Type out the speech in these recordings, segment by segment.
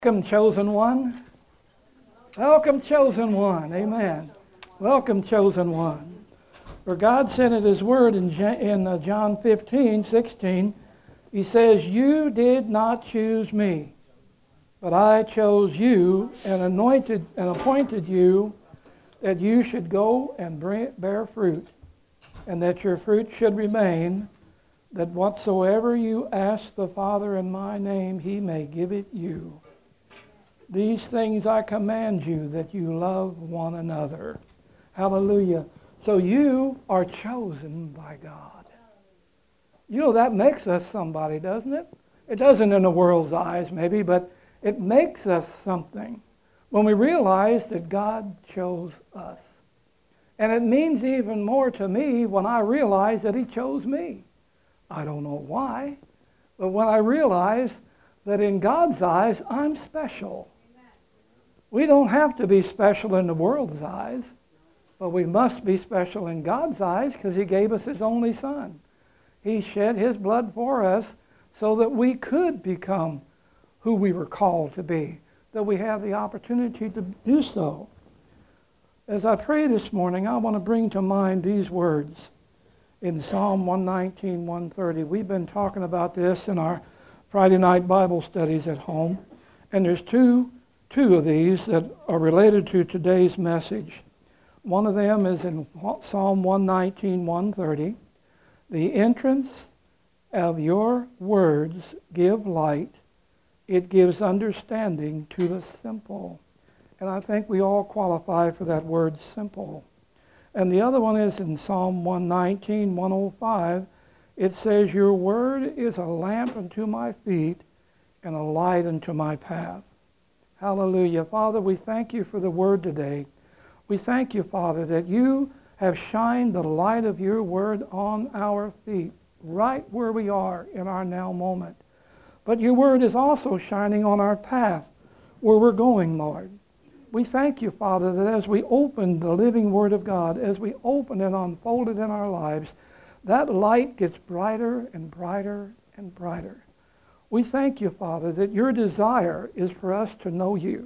Welcome, chosen one. Welcome, chosen one. Amen. Welcome, chosen one. For God said in His Word in John 15:16, He says, "You did not choose me, but I chose you and anointed and appointed you that you should go and bear fruit, and that your fruit should remain, that whatsoever you ask the Father in my name, He may give it you. These things I command you, that you love one another." Hallelujah. So you are chosen by God. You know, that makes us somebody, doesn't it? It doesn't in the world's eyes, maybe, but it makes us something when we realize that God chose us. And it means even more to me when I realize that He chose me. I don't know why, but when I realize that in God's eyes, I'm special. We don't have to be special in the world's eyes, but we must be special in God's eyes because He gave us His only Son. He shed His blood for us so that we could become who we were called to be, that we have the opportunity to do so. As I pray this morning, I want to bring to mind these words in Psalm 119, 130. We've been talking about this in our Friday night Bible studies at home, and there's two of these that are related to today's message. One of them is in Psalm 119, 130. "The entrance of your words give light. It gives understanding to the simple." And I think we all qualify for that word simple. And the other one is in Psalm 119, 105. It says, "Your word is a lamp unto my feet and a light unto my path." Hallelujah. Father, we thank you for the word today. We thank you, Father, that you have shined the light of your word on our feet, right where we are in our now moment. But your word is also shining on our path where we're going, Lord. We thank you, Father, that as we open the living word of God, as we open and unfold it in our lives, that light gets brighter and brighter and brighter. We thank you, Father, that your desire is for us to know you.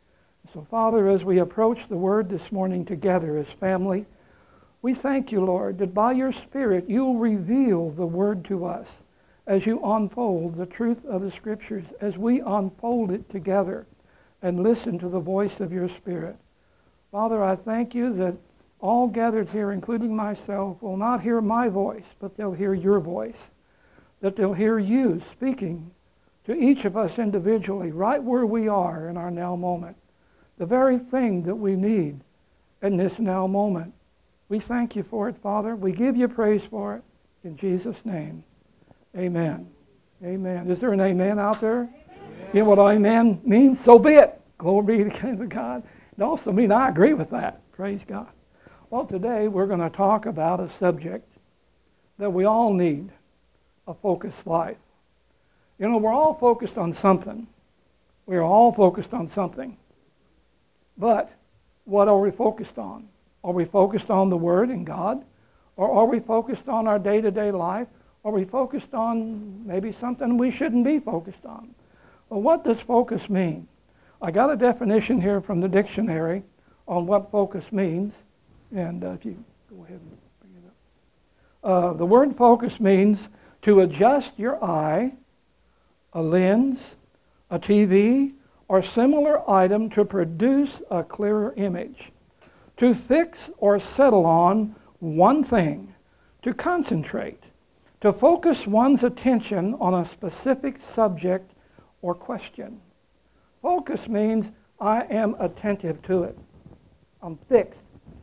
So, Father, as we approach the word this morning together as family, we thank you, Lord, that by your Spirit you'll reveal the word to us as you unfold the truth of the Scriptures, as we unfold it together and listen to the voice of your Spirit. Father, I thank you that all gathered here, including myself, will not hear my voice, but they'll hear your voice. That they'll hear you speaking to each of us individually, right where we are in our now moment. The very thing that we need in this now moment. We thank you for it, Father. We give you praise for it. In Jesus' name, amen. Amen. Is there an amen out there? Amen. You know what amen means? So be it. Glory be to God. It also means I agree with that. Praise God. Well, today we're going to talk about a subject that we all need. A focused life. You know, we're all focused on something. We're all focused on something. But what are we focused on? Are we focused on the Word and God? Or are we focused on our day-to-day life? Are we focused on maybe something we shouldn't be focused on? Well, what does focus mean? I got a definition here from the dictionary on what focus means. And if you go ahead and bring it up. The word focus means to adjust your eye, a lens, a TV, or similar item to produce a clearer image. To fix or settle on one thing. To concentrate. To focus one's attention on a specific subject or question. Focus means I am attentive to it. I'm fixed.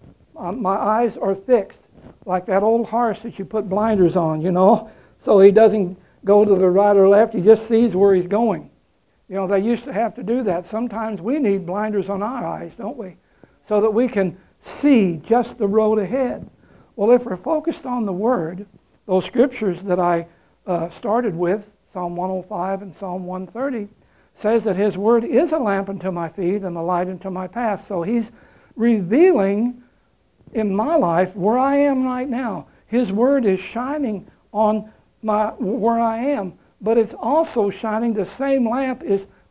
My eyes are fixed. Like that old horse that you put blinders on, you know. So he doesn't go to the right or left. He just sees where he's going. You know, they used to have to do that. Sometimes we need blinders on our eyes, don't we? So that we can see just the road ahead. Well, if we're focused on the Word, those scriptures that I started with, Psalm 105 and Psalm 130, says that His Word is a lamp unto my feet and a light unto my path. So He's revealing in my life where I am right now. His Word is shining on where I am, but it's also shining. The same lamp is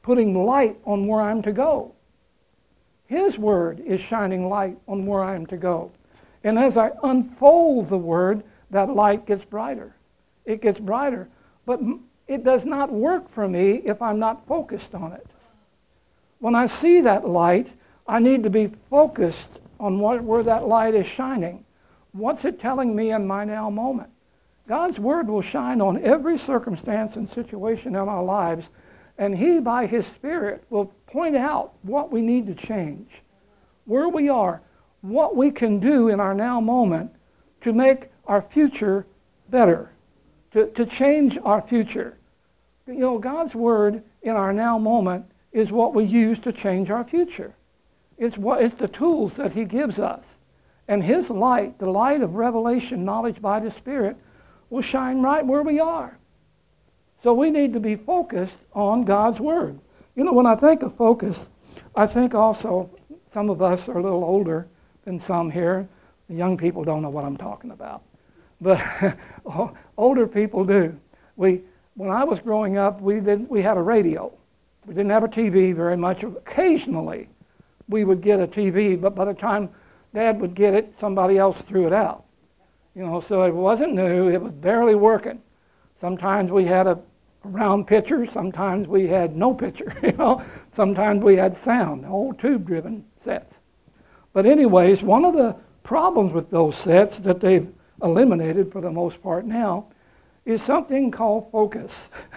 putting light on where I'm to go. His Word is shining light on where I am to go. And as I unfold the Word, that light gets brighter. It gets brighter. But it does not work for me if I'm not focused on it. When I see that light, I need to be focused on where that light is shining. What's it telling me in my now moment? God's Word will shine on every circumstance and situation in our lives, and He, by His Spirit, will point out what we need to change, where we are, what we can do in our now moment to make our future better, to change our future. You know, God's Word in our now moment is what we use to change our future. It's the tools that He gives us. And His light, the light of revelation, knowledge by the Spirit, will shine right where we are. So we need to be focused on God's Word. You know, when I think of focus, I think also, some of us are a little older than some here. The young people don't know what I'm talking about. But older people do. When I was growing up, we had a radio. We didn't have a TV very much. Occasionally, we would get a TV, but by the time Dad would get it, somebody else threw it out. You know, so it wasn't new. It was barely working. Sometimes we had a round picture. Sometimes we had no picture. You know, sometimes we had sound, old tube-driven sets. But anyways, one of the problems with those sets that they've eliminated for the most part now is something called focus.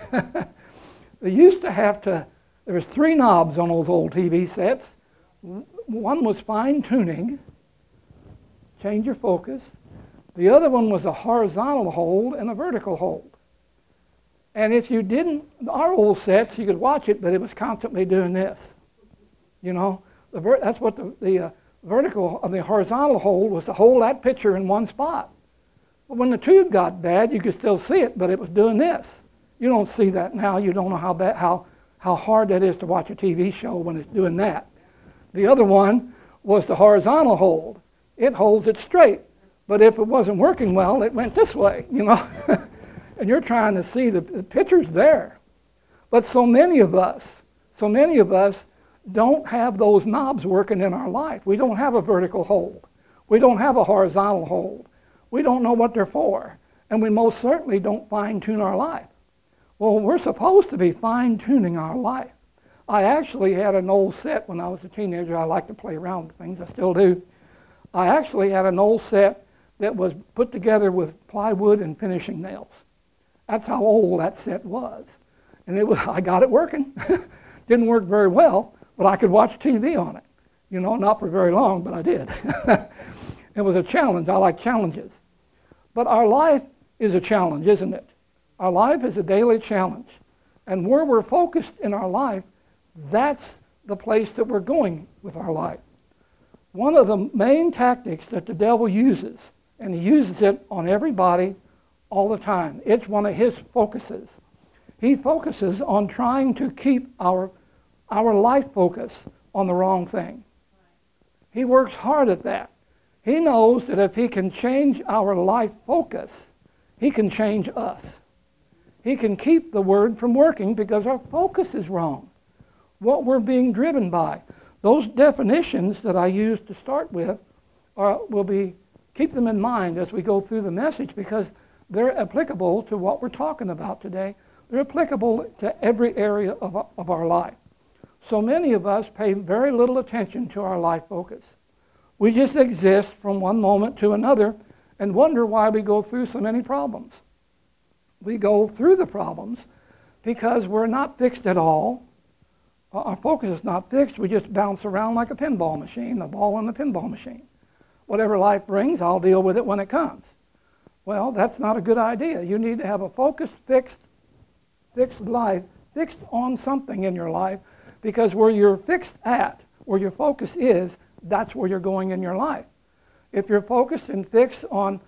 They used to have to. There was 3 knobs on those old TV sets. One was fine tuning, change your focus. The other one was a horizontal hold and a vertical hold. And if you didn't, our old sets, you could watch it, but it was constantly doing this. You know, that's what the vertical of the horizontal hold was, to hold that picture in one spot. But when the tube got bad, you could still see it, but it was doing this. You don't see that now. You don't know how hard that is to watch a TV show when it's doing that. The other one was the horizontal hold. It holds it straight. But if it wasn't working well, it went this way, you know. And you're trying to see the picture's there. But so many of us don't have those knobs working in our life. We don't have a vertical hold. We don't have a horizontal hold. We don't know what they're for. And we most certainly don't fine-tune our life. Well, we're supposed to be fine-tuning our life. I actually had an old set when I was a teenager. I like to play around with things. I still do. I actually had an old set that was put together with plywood and finishing nails. That's how old that set was. And I got it working. Didn't work very well, but I could watch TV on it. You know, not for very long, but I did. It was a challenge. I like challenges. But our life is a challenge, isn't it? Our life is a daily challenge. And where we're focused in our life, that's the place that we're going with our life. One of the main tactics that the devil uses, and he uses it on everybody all the time, it's one of his focuses. He focuses on trying to keep our life focus on the wrong thing. He works hard at that. He knows that if he can change our life focus, he can change us. He can keep the Word from working because our focus is wrong. What we're being driven by. Those definitions that I used to start with keep them in mind as we go through the message, because they're applicable to what we're talking about today. They're applicable to every area of our life. So many of us pay very little attention to our life focus. We just exist from one moment to another and wonder why we go through so many problems. We go through the problems because we're not fixed at all. Our focus is not fixed. We just bounce around like a pinball machine, a ball in the pinball machine. Whatever life brings, I'll deal with it when it comes. Well, that's not a good idea. You need to have a focused, fixed life, fixed on something in your life, because where you're fixed at, where your focus is, that's where you're going in your life. If you're focused and fixed on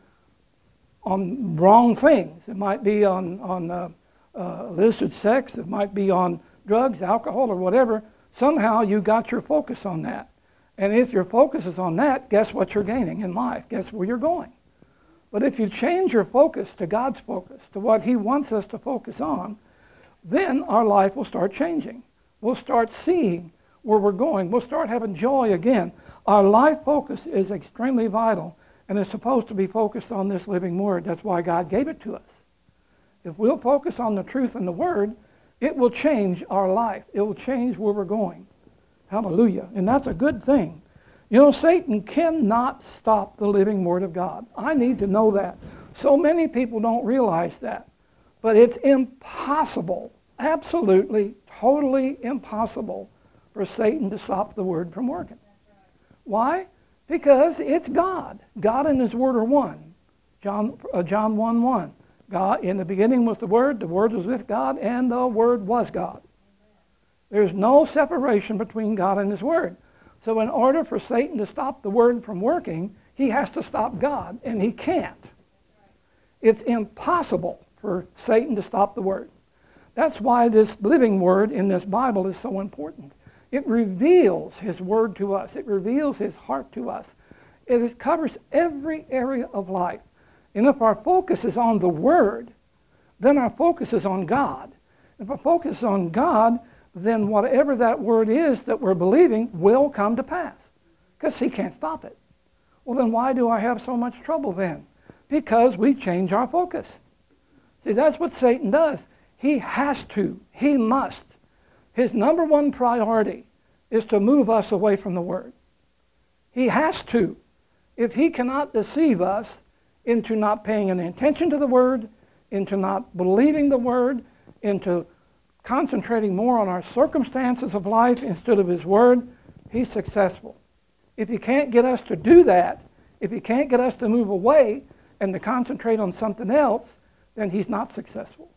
wrong things, it might be on illicit sex, it might be on drugs, alcohol, or whatever, somehow you got your focus on that. And if your focus is on that, guess what you're gaining in life? Guess where you're going? But if you change your focus to God's focus, to what He wants us to focus on, then our life will start changing. We'll start seeing where we're going. We'll start having joy again. Our life focus is extremely vital, and it's supposed to be focused on this living Word. That's why God gave it to us. If we'll focus on the truth and the Word, it will change our life. It will change where we're going. Hallelujah. And that's a good thing. You know, Satan cannot stop the living Word of God. I need to know that. So many people don't realize that. But it's impossible, absolutely, totally impossible for Satan to stop the Word from working. Why? Because it's God. God and His Word are one. John 1:1. God, in the beginning was the Word was with God, and the Word was God. There's no separation between God and His Word. So in order for Satan to stop the Word from working, he has to stop God, and he can't. It's impossible for Satan to stop the Word. That's why this living Word in this Bible is so important. It reveals His Word to us. It reveals His heart to us. It covers every area of life. And if our focus is on the Word, then our focus is on God. If our focus is on God, then whatever that Word is that we're believing will come to pass. Because He can't stop it. Well, then why do I have so much trouble then? Because we change our focus. See, that's what Satan does. He has to. He must. His number one priority is to move us away from the Word. He has to. If he cannot deceive us into not paying any attention to the Word, into not believing the Word, into concentrating more on our circumstances of life instead of His Word, he's successful. If he can't get us to do that, if he can't get us to move away and to concentrate on something else, then he's not successful.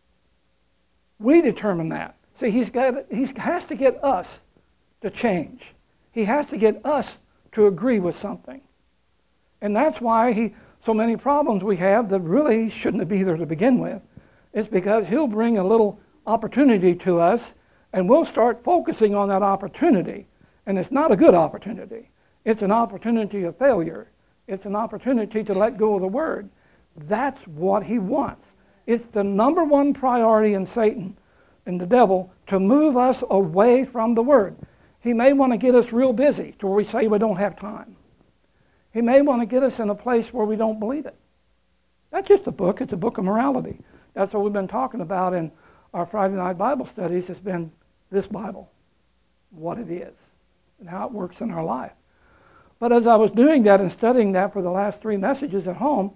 We determine that. See, he has to get us to change. He has to get us to agree with something. And that's why so many problems we have that really shouldn't be there to begin with. It's because he'll bring a little opportunity to us, and we'll start focusing on that opportunity. And it's not a good opportunity. It's an opportunity of failure. It's an opportunity to let go of the Word. That's what he wants. It's the number one priority in Satan and the devil to move us away from the Word. He may want to get us real busy to where we say we don't have time. He may want to get us in a place where we don't believe it. That's just a book. It's a book of morality. That's what we've been talking about in our Friday night Bible studies. It's been this Bible, what it is, and how it works in our life. But as I was doing that and studying that for the last 3 messages at home,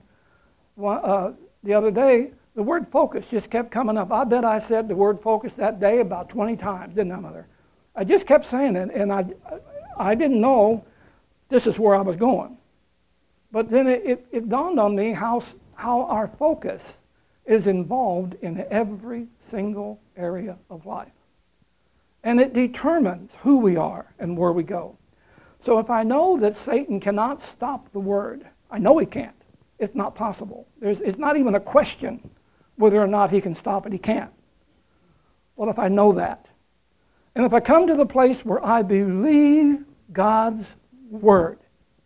the other day, the word focus just kept coming up. I bet I said the word focus that day about 20 times, didn't I, Mother? I just kept saying it, and I didn't know this is where I was going. But then it dawned on me how our focus is involved in every single area of life. And it determines who we are and where we go. So if I know that Satan cannot stop the Word, I know he can't. It's not possible. It's not even a question whether or not he can stop it. He can't. Well, if I know that, and if I come to the place where I believe God's Word,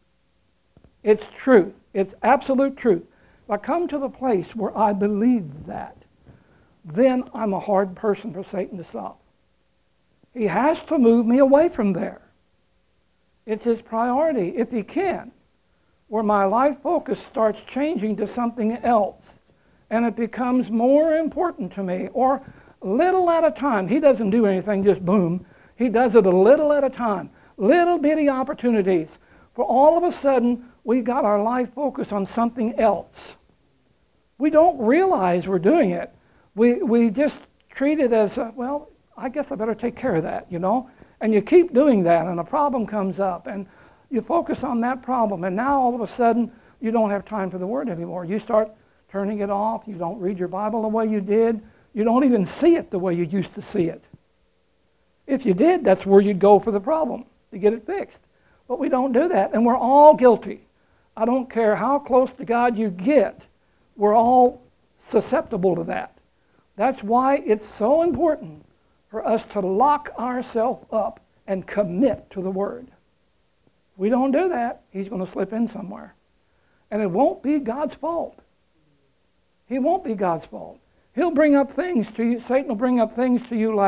it's truth. It's absolute truth. If I come to the place where I believe that, then I'm a hard person for Satan to stop. He has to move me away from there. It's his priority, if he can, where my life focus starts changing to something else, and it becomes more important to me, or little at a time. He doesn't do anything just boom. He does it a little at a time. Little bitty opportunities. For all of a sudden, we've got our life focused on something else. We don't realize we're doing it. We just treat it as, well, I guess I better take care of that, you know. And you keep doing that, and a problem comes up, and you focus on that problem, and now all of a sudden, you don't have time for the Word anymore. You start turning it off. You don't read your Bible the way you did. You don't even see it the way you used to see it. If you did, that's where you'd go for the problem, to get it fixed. But we don't do that, and we're all guilty. I don't care how close to God you get, we're all susceptible to that. That's why it's so important for us to lock ourselves up and commit to the Word. If we don't do that, he's going to slip in somewhere. And it won't be God's fault. He won't be God's fault. He'll bring up things to you. Satan will bring up things to you like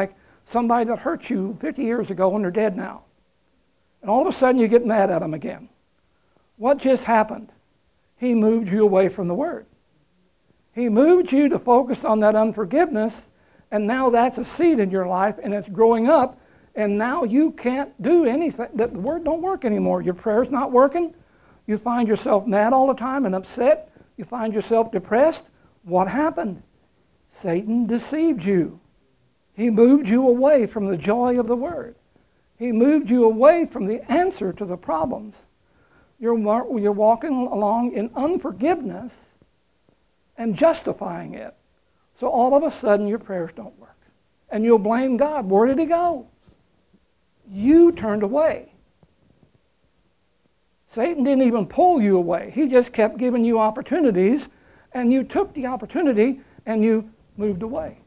somebody that hurt you 50 years ago and they're dead now. And all of a sudden you get mad at them again. What just happened? He moved you away from the Word. He moved you to focus on that unforgiveness, and now that's a seed in your life, and it's growing up, and now you can't do anything. The Word don't work anymore. Your prayer's not working. You find yourself mad all the time and upset. You find yourself depressed. What happened? Satan deceived you. He moved you away from the joy of the Word. He moved you away from the answer to the problems. You're walking along in unforgiveness and justifying it. So all of a sudden your prayers don't work. And you'll blame God. Where did He go? You turned away. Satan didn't even pull you away. He just kept giving you opportunities, and you took the opportunity and you moved away.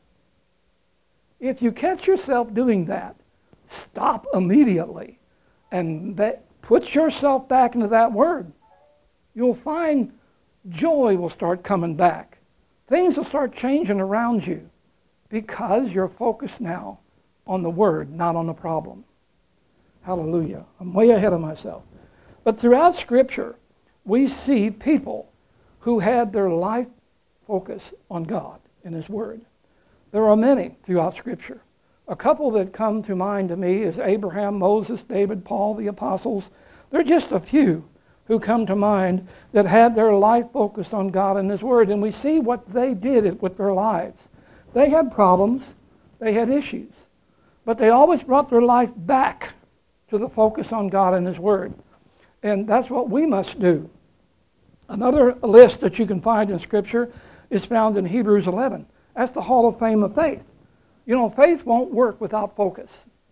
If you catch yourself doing that, stop immediately and put yourself back into that Word. You'll find joy will start coming back. Things will start changing around you because you're focused now on the Word, not on the problem. Hallelujah. I'm way ahead of myself. But throughout Scripture, we see people who had their life focus on God and His Word. There are many throughout Scripture. A couple that come to mind to me is Abraham, Moses, David, Paul, the apostles. There are just a few who come to mind that had their life focused on God and His Word. And we see what they did with their lives. They had problems. They had issues. But they always brought their life back to the focus on God and His Word. And that's what we must do. Another list that you can find in Scripture is found in Hebrews 11. That's the Hall of Fame of faith. You know, faith won't work without focus.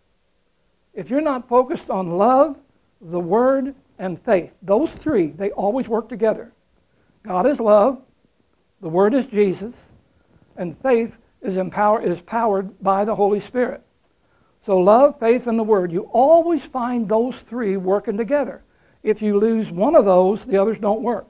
If you're not focused on love, the Word, and faith, those three, they always work together. God is love, the Word is Jesus, and faith is powered by the Holy Spirit. So love, faith, and the Word, you always find those three working together. If you lose one of those, the others don't work.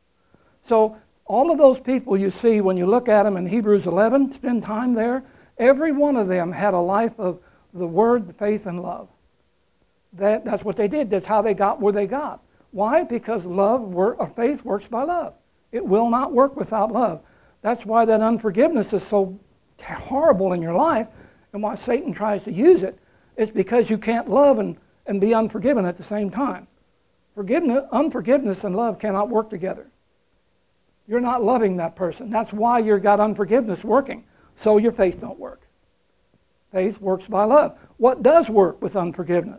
So all of those people you see when you look at them in Hebrews 11, spend time there, every one of them had a life of the Word, faith, and love. That's what they did. That's how they got where they got. Why? Because faith works by love. It will not work without love. That's why that unforgiveness is so horrible in your life, and why Satan tries to use it. It's because you can't love and be unforgiven at the same time. Unforgiveness and love cannot work together. You're not loving that person. That's why you've got unforgiveness working. So your faith don't work. Faith works by love. What does work with unforgiveness?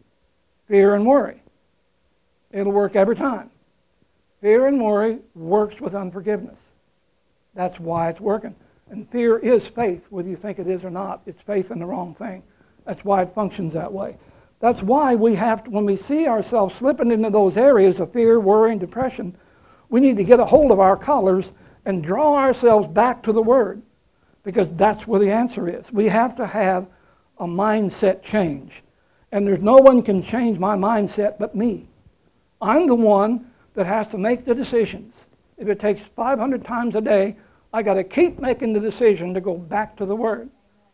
Fear and worry. It'll work every time. Fear and worry works with unforgivenness. That's why it's working. And fear is faith, whether you think it is or not. It's faith in the wrong thing. That's why it functions that way. That's why we have to, when we see ourselves slipping into those areas of fear, worry, and depression, we need to get a hold of our collars and draw ourselves back to the Word, because that's where the answer is. We have to have a mindset change. And there's no one can change my mindset but me. I'm the one that has to make the decisions. If it takes 500 times a day, I got to keep making the decision to go back to the Word.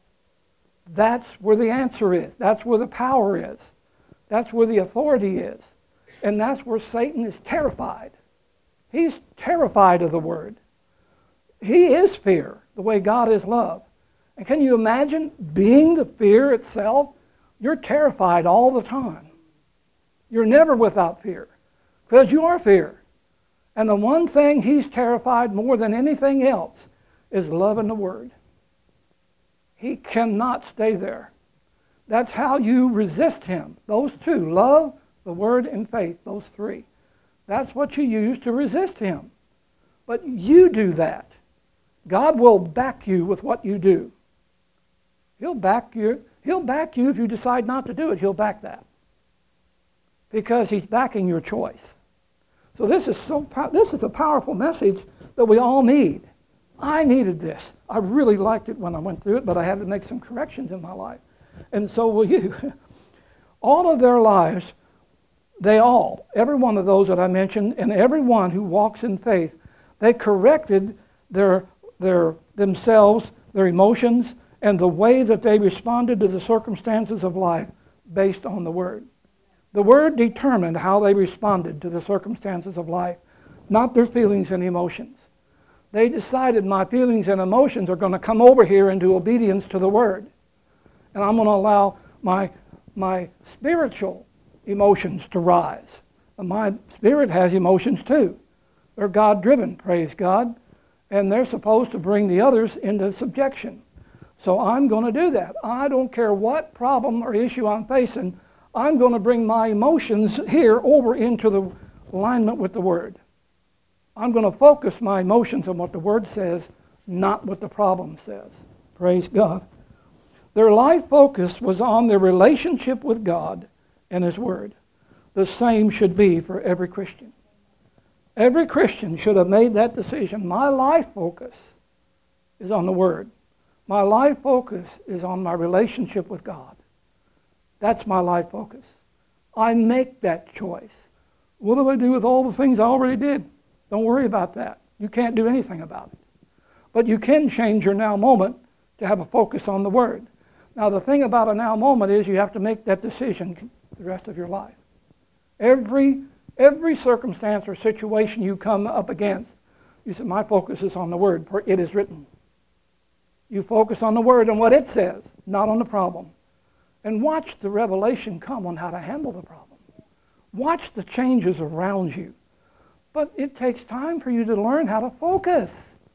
That's where the answer is. That's where the power is. That's where the authority is. And that's where Satan is terrified. He's terrified of the Word. He is fear, the way God is love. And can you imagine being the fear itself? You're terrified all the time. You're never without fear, because you are fear. And the one thing he's terrified more than anything else is love and the Word. He cannot stay there. That's how you resist him. Those two, love, the Word, and faith, those three. That's what you use to resist him. But you do that. God will back you with what you do. He'll back you. He'll back you if you decide not to do it. He'll back that, because he's backing your choice. So this is a powerful message that we all need. I needed this. I really liked it when I went through it, but I had to make some corrections in my life. And so will you. All of their lives, every one of those that I mentioned, and everyone who walks in faith, they corrected themselves, their emotions, and the way that they responded to the circumstances of life based on the Word. The Word determined how they responded to the circumstances of life, not their feelings and emotions. They decided my feelings and emotions are going to come over here into obedience to the Word. And I'm going to allow my spiritual emotions to rise. And my spirit has emotions too. They're God-driven, praise God. And they're supposed to bring the others into subjection. So I'm going to do that. I don't care what problem or issue I'm facing. I'm going to bring my emotions here over into the alignment with the Word. I'm going to focus my emotions on what the Word says, not what the problem says. Praise God. Their life focus was on their relationship with God and His Word. The same should be for every Christian. Every Christian should have made that decision. My life focus is on the Word. My life focus is on my relationship with God. That's my life focus. I make that choice. What do I do with all the things I already did? Don't worry about that. You can't do anything about it. But you can change your now moment to have a focus on the Word. Now the thing about a now moment is you have to make that decision the rest of your life. Every circumstance or situation you come up against, you say, my focus is on the Word, for it is written. You focus on the Word and what it says, not on the problem. And watch the revelation come on how to handle the problem. Watch the changes around you. But it takes time for you to learn how to focus.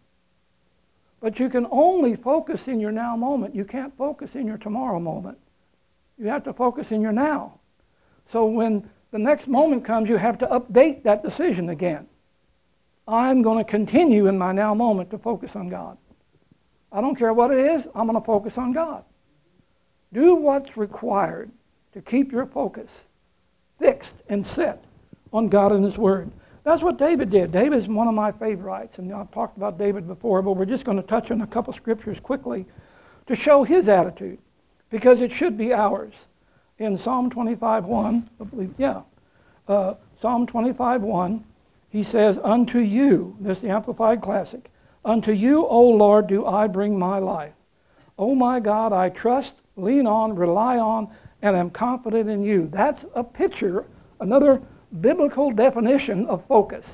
But you can only focus in your now moment. You can't focus in your tomorrow moment. You have to focus in your now. So when the next moment comes, you have to update that decision again. I'm going to continue in my now moment to focus on God. I don't care what it is, I'm going to focus on God. Do what's required to keep your focus fixed and set on God and His Word. That's what David did. David is one of my favorites, and I've talked about David before, but we're just going to touch on a couple scriptures quickly to show his attitude, because it should be ours. In Psalm 25:1, I believe, Psalm 25:1, he says, unto you, this is the Amplified Classic, unto you, O Lord, do I bring my life. O my God, I trust, lean on, rely on, and am confident in you. That's a picture, another biblical definition of focus.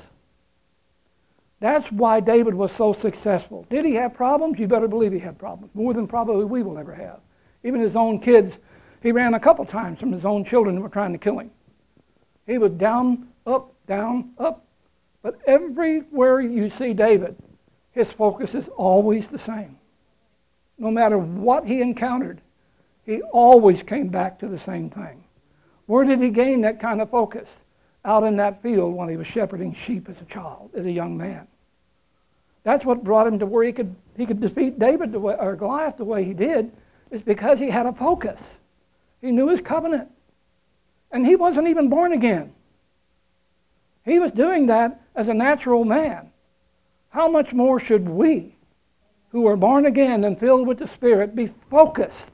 That's why David was so successful. Did he have problems? You better believe he had problems, more than probably we will ever have. Even his own kids, he ran a couple times from his own children who were trying to kill him. He was down, up, down, up. But everywhere you see David, his focus is always the same. No matter what he encountered, he always came back to the same thing. Where did he gain that kind of focus? Out in that field when he was shepherding sheep as a child, as a young man. That's what brought him to where he could defeat David or Goliath the way he did, is because he had a focus. He knew his covenant. And he wasn't even born again. He was doing that as a natural man. How much more should we, who are born again and filled with the Spirit, be focused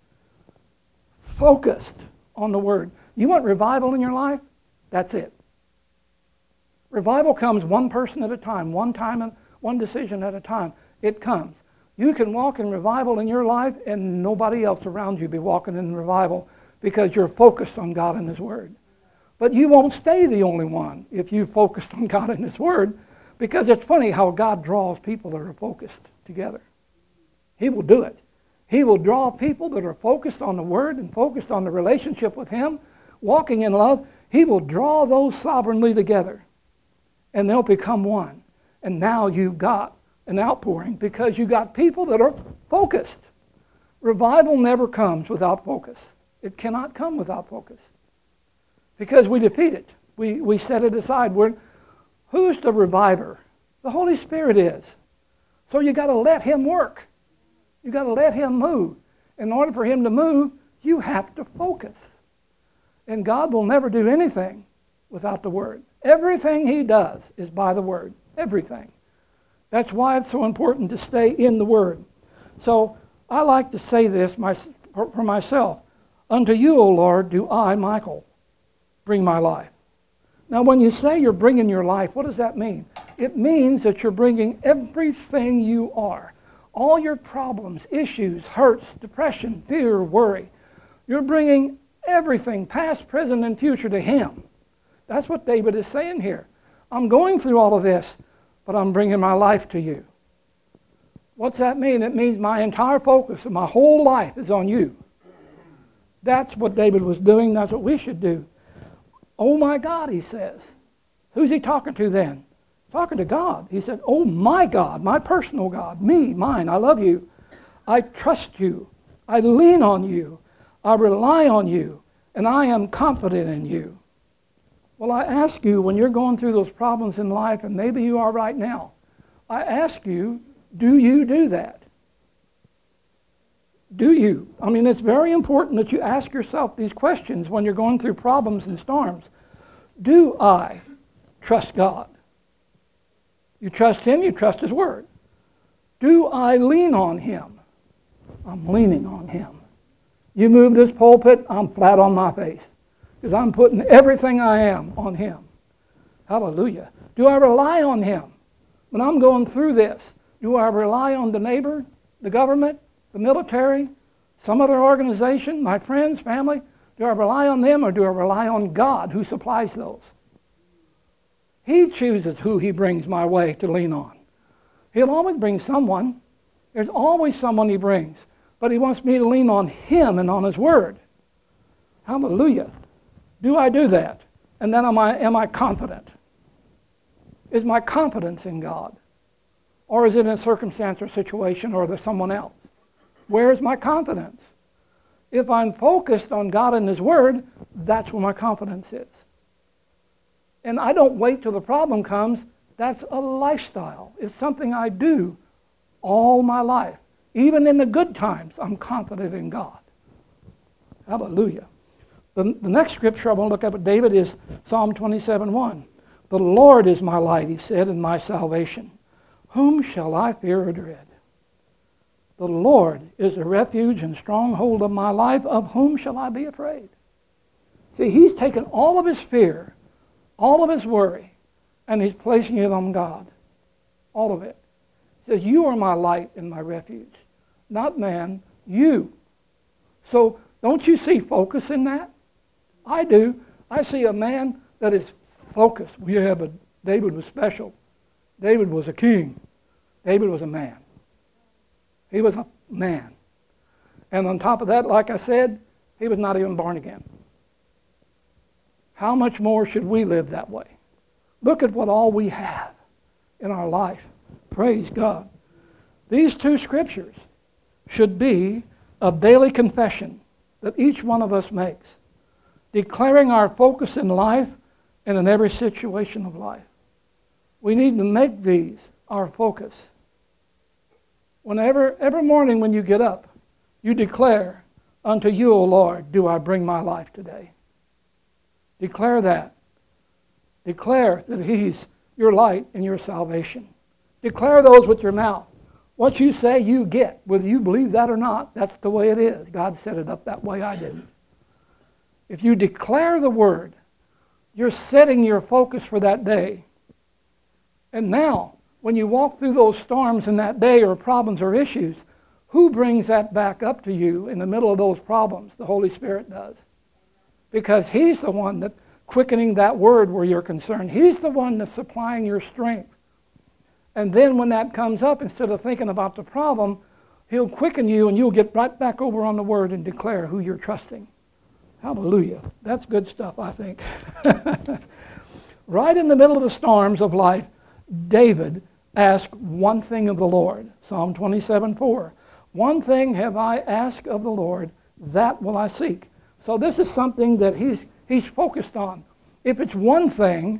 on the Word? You want revival in your life? That's it. Revival comes one person at a time, one decision at a time. It comes. You can walk in revival in your life and nobody else around you be walking in revival because you're focused on God and His Word. But you won't stay the only one if you focused on God and His Word, because it's funny how God draws people that are focused together. He will do it. He will draw people that are focused on the Word and focused on the relationship with Him, walking in love. He will draw those sovereignly together, and they'll become one. And now you've got an outpouring because you got people that are focused. Revival never comes without focus. It cannot come without focus because we defeat it. We set it aside. Who's the reviver? The Holy Spirit is. So you got to let Him work. You got to let Him move. In order for Him to move, you have to focus. And God will never do anything without the Word. Everything He does is by the Word. Everything. That's why it's so important to stay in the Word. So I like to say this for myself. Unto you, O Lord, do I, Michael, bring my life. Now when you say you're bringing your life, what does that mean? It means that you're bringing everything you are. all your problems, issues, hurts, depression, fear, worry. You're bringing everything, past, present, and future, to Him. That's what David is saying here. I'm going through all of this, but I'm bringing my life to you. What's that mean? It means my entire focus of my whole life is on you. That's what David was doing. That's what we should do. Oh my God, he says. Who's he talking to then? Talking to God. He said, oh my God, my personal God, me, mine, I love you. I trust you. I lean on you. I rely on you. And I am confident in you. Well, I ask you, when you're going through those problems in life, and maybe you are right now, I ask you, do you do that? Do you? I mean, it's very important that you ask yourself these questions when you're going through problems and storms. Do I trust God? You trust Him, you trust His Word. Do I lean on Him? I'm leaning on Him. You move this pulpit, I'm flat on my face, because I'm putting everything I am on Him. Hallelujah. Do I rely on Him? When I'm going through this, do I rely on the neighbor, the government, the military, some other organization, my friends, family? Do I rely on them, or do I rely on God who supplies those? He chooses who He brings my way to lean on. He'll always bring someone. There's always someone He brings. But He wants me to lean on Him and on His Word. Hallelujah. Do I do that? And then am I confident? Is my confidence in God? Or is it in a circumstance or situation, or there's someone else? Where is my confidence? If I'm focused on God and His Word, that's where my confidence is. And I don't wait till the problem comes. That's a lifestyle. It's something I do all my life. Even in the good times, I'm confident in God. Hallelujah. The next scripture I want to look at with David is Psalm 27:1. The Lord is my light, he said, and my salvation. Whom shall I fear or dread? The Lord is the refuge and stronghold of my life. Of whom shall I be afraid? See, He's taken all of his fear, all of his worry, and He's placing it on God. All of it. He says, you are my light and my refuge. Not man, you. So don't you see focus in that? I do. I see a man that is focused. Yeah, but David was special. David was a king. David was a man. He was a man. And on top of that, like I said, he was not even born again. How much more should we live that way? Look at what all we have in our life. Praise God. These two scriptures should be a daily confession that each one of us makes, declaring our focus in life and in every situation of life. We need to make these our focus. Every morning when you get up, you declare, unto you, O Lord, do I bring my life today. Declare that. Declare that He's your light and your salvation. Declare those with your mouth. What you say, you get. Whether you believe that or not, that's the way it is. God set it up that way. I didn't. If you declare the Word, you're setting your focus for that day. And now, when you walk through those storms in that day or problems or issues, who brings that back up to you in the middle of those problems? The Holy Spirit does. Because He's the one that's quickening that word where you're concerned. He's the one that's supplying your strength. And then when that comes up, instead of thinking about the problem, He'll quicken you and you'll get right back over on the Word and declare who you're trusting. Hallelujah. That's good stuff, I think. Right in the middle of the storms of life, David asked one thing of the Lord. Psalm 27:4. One thing have I asked of the Lord, that will I seek. So this is something that he's focused on. If it's one thing,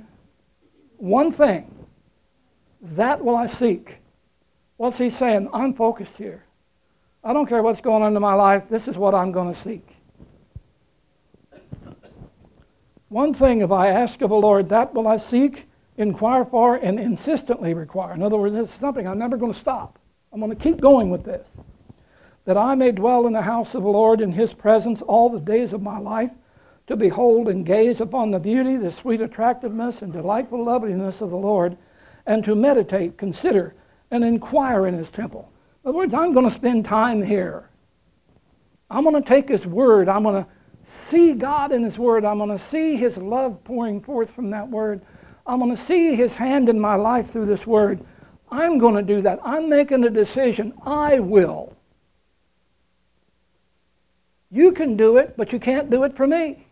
that will I seek. What's he saying? I'm focused here. I don't care what's going on in my life. This is what I'm going to seek. One thing have I asked of the Lord, that will I seek, inquire for, and insistently require. In other words, this is something I'm never going to stop. I'm going to keep going with this. That I may dwell in the house of the Lord in His presence all the days of my life, to behold and gaze upon the beauty, the sweet attractiveness, and delightful loveliness of the Lord, and to meditate, consider, and inquire in His temple. In other words, I'm going to spend time here. I'm going to take His Word. I'm going to see God in His Word. I'm going to see His love pouring forth from that Word. I'm going to see His hand in my life through this Word. I'm going to do that. I'm making a decision. I will. You can do it, but you can't do it for me.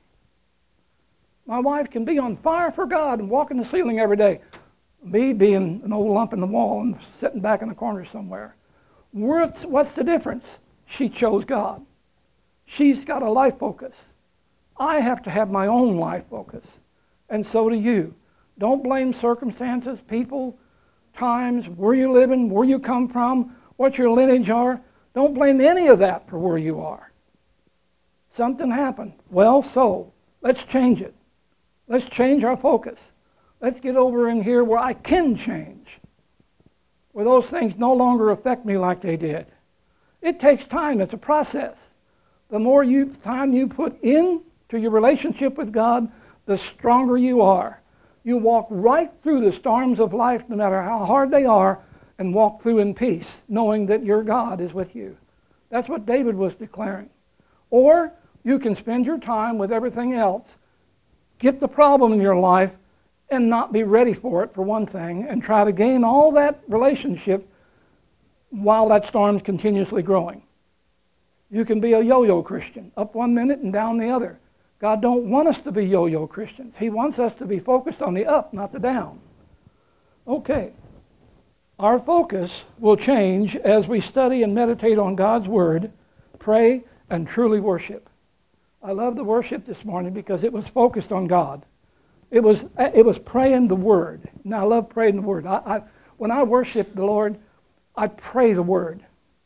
My wife can be on fire for God and walk in the ceiling every day. Me being an old lump in the wall and sitting back in the corner somewhere. What's the difference? She chose God. She's got a life focus. I have to have my own life focus. And so do you. Don't blame circumstances, people, times, where you're living, where you come from, what your lineage are. Don't blame any of that for where you are. Something happened. Well, so let's change it. Let's change our focus. Let's get over in here where I can change, where those things no longer affect me like they did. It takes time. It's a process. The more time you put into your relationship with God, the stronger you are. You walk right through the storms of life, no matter how hard they are, and walk through in peace, knowing that your God is with you. That's what David was declaring. Or you can spend your time with everything else, get the problem in your life, and not be ready for it, for one thing, and try to gain all that relationship while that storm's continuously growing. You can be a yo-yo Christian, up one minute and down the other. God don't want us to be yo-yo Christians. He wants us to be focused on the up, not the down. Okay. Our focus will change as we study and meditate on God's Word, pray, and truly worship. I love the worship this morning because it was focused on God. It was praying the Word. And I love praying the Word. When I worship the Lord, I pray the Word.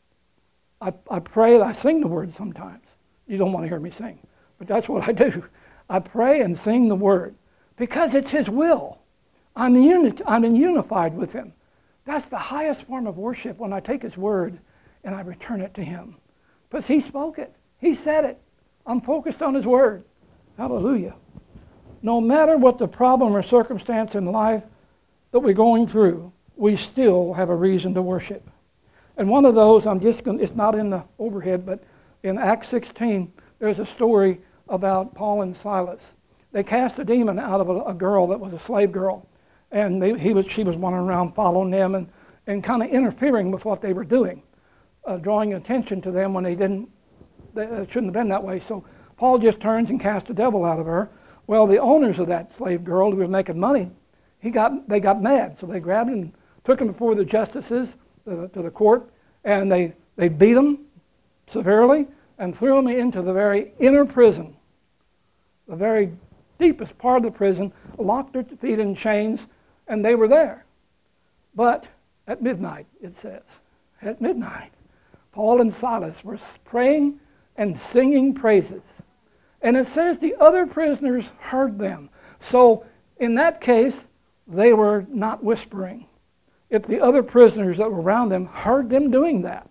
I pray, I sing the Word sometimes. You don't want to hear me sing, but that's what I do. I pray and sing the Word because it's His will. I'm unified with Him. That's the highest form of worship, when I take His Word and I return it to Him. Because He spoke it. He said it. I'm focused on His Word. Hallelujah. No matter what the problem or circumstance in life that we're going through, we still have a reason to worship. And one of those, it's not in the overhead, but in Acts 16, there's a story about Paul and Silas. They cast a demon out of a girl that was a slave girl. And she was running around following them and kind of interfering with what they were doing, drawing attention to them when it shouldn't have been that way. So Paul just turns and casts the devil out of her. Well, the owners of that slave girl who were making money, they got mad. So they grabbed him, took him before the justices, to the court, and they beat him severely and threw him into the very inner prison, the very deepest part of the prison, locked their feet in chains, and they were there. But at midnight, it says, at midnight, Paul and Silas were praying and singing praises. And it says the other prisoners heard them. So in that case, they were not whispering. If the other prisoners that were around them heard them doing that.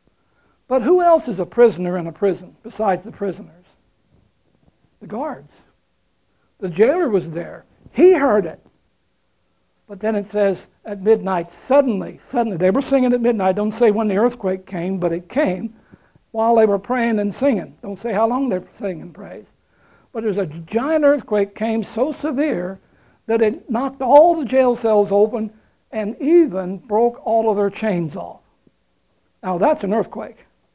But who else is a prisoner in a prison besides the prisoners? The guards. The jailer was there. He heard it. But then it says at midnight, suddenly, they were singing at midnight. Don't say when the earthquake came, but it came while they were praying and singing. Don't say how long they were singing and praise. But there's a giant earthquake came so severe that it knocked all the jail cells open and even broke all of their chains off. Now that's an earthquake.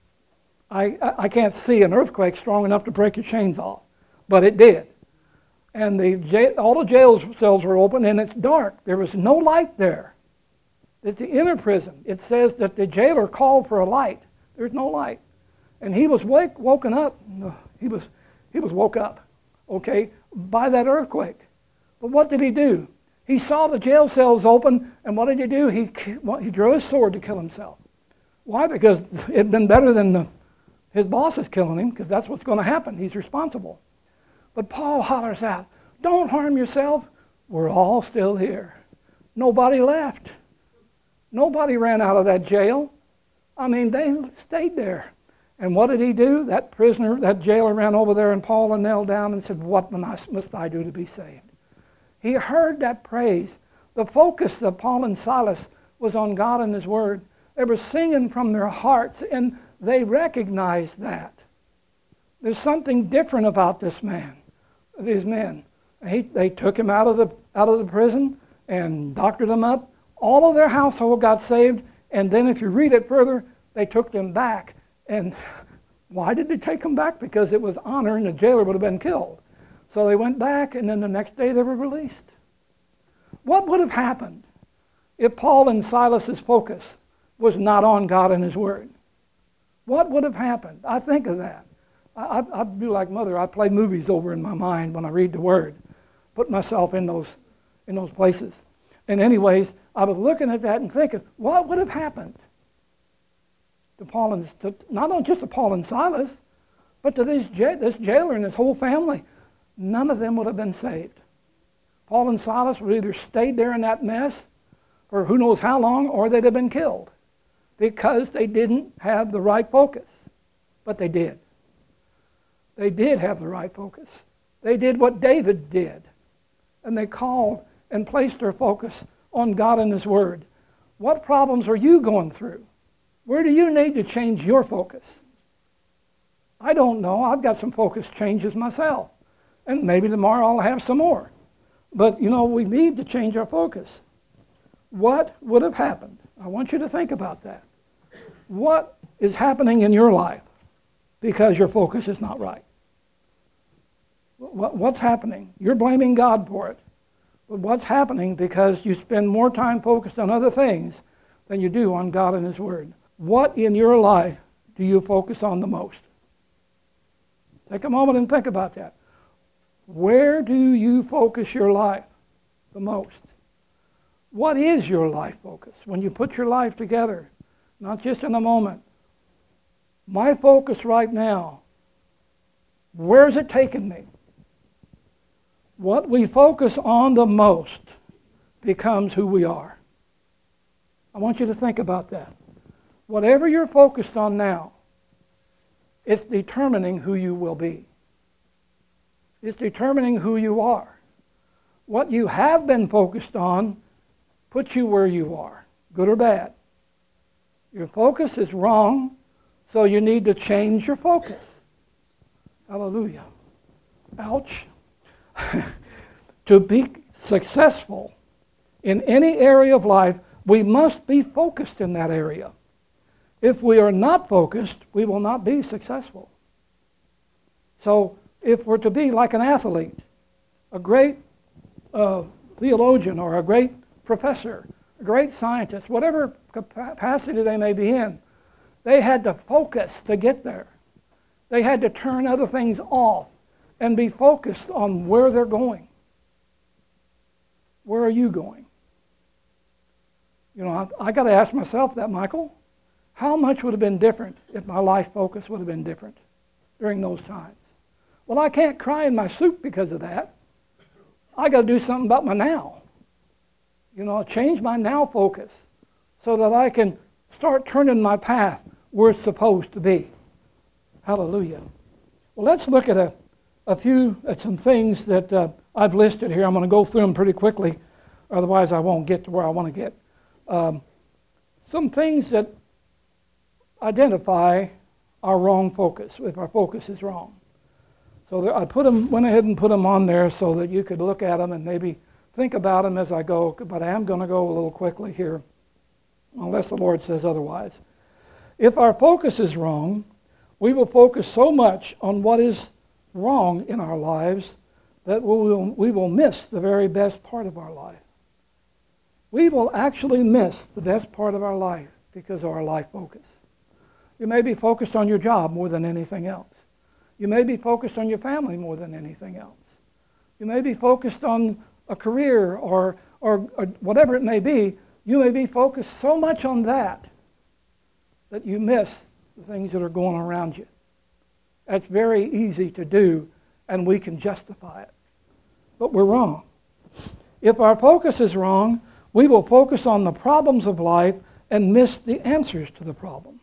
I can't see an earthquake strong enough to break your chains off, but it did. And all the jail cells were open, and it's dark. There was no light there. It's the inner prison. It says that the jailer called for a light. There's no light. And he was woken up. He was woke up, okay, by that earthquake. But what did he do? He saw the jail cells open, and what did he do? He drew his sword to kill himself. Why? Because it'd been better than his boss is killing him, because that's what's going to happen. He's responsible. But Paul hollers out, "Don't harm yourself. We're all still here." Nobody left. Nobody ran out of that jail. I mean, they stayed there. And what did he do? That jailer ran over there and Paul and knelt down and said, "What must I do to be saved?" He heard that praise. The focus of Paul and Silas was on God and His Word. They were singing from their hearts, and they recognized that. There's something different about these men. They took him out of the prison and doctored him up. All of their household got saved, and then if you read it further, they took them back. And why did they take them back? Because it was honor, and the jailer would have been killed. So they went back, and then the next day they were released. What would have happened if Paul and Silas's focus was not on God and His Word? What would have happened? I think of that. I do like Mother. I play movies over in my mind when I read the Word. Put myself in those places. And anyways, I was looking at that and thinking, what would have happened to Paul and not just to Paul and Silas, but to this jailer and his whole family? None of them would have been saved. Paul and Silas would either stayed there in that mess for who knows how long, or they'd have been killed because they didn't have the right focus. But they did. They did have the right focus. They did what David did. And they called and placed their focus on God and His Word. What problems are you going through? Where do you need to change your focus? I don't know. I've got some focus changes myself. And maybe tomorrow I'll have some more. But, we need to change our focus. What would have happened? I want you to think about that. What is happening in your life because your focus is not right? What's happening? You're blaming God for it. But what's happening because you spend more time focused on other things than you do on God and His Word? What in your life do you focus on the most? Take a moment and think about that. Where do you focus your life the most? What is your life focus? When you put your life together, not just in a moment. My focus right now, where's it taking me? What we focus on the most becomes who we are. I want you to think about that. Whatever you're focused on now, it's determining who you will be. It's determining who you are. What you have been focused on puts you where you are, good or bad. Your focus is wrong, so you need to change your focus. Hallelujah. Ouch. To be successful in any area of life, we must be focused in that area. If we are not focused, we will not be successful. So, if we're to be like an athlete, a great theologian or a great professor, a great scientist, whatever capacity they may be in, they had to focus to get there. They had to turn other things off and be focused on where they're going. Where are you going? I got to ask myself that, Michael. How much would have been different if my life focus would have been different during those times? Well, I can't cry in my soup because of that. I got to do something about my now. Change my now focus so that I can start turning my path where it's supposed to be. Hallelujah. Well, let's look at some things that I've listed here. I'm going to go through them pretty quickly, otherwise I won't get to where I want to get. Some things that identify our wrong focus, if our focus is wrong. So I went ahead and put them on there so that you could look at them and maybe think about them as I go, but I am going to go a little quickly here, unless the Lord says otherwise. If our focus is wrong, we will focus so much on what is wrong in our lives that we will miss the very best part of our life. We will actually miss the best part of our life because of our life focus. You may be focused on your job more than anything else. You may be focused on your family more than anything else. You may be focused on a career or whatever it may be. You may be focused so much on that you miss the things that are going around you. That's very easy to do, and we can justify it. But we're wrong. If our focus is wrong, we will focus on the problems of life and miss the answers to the problem.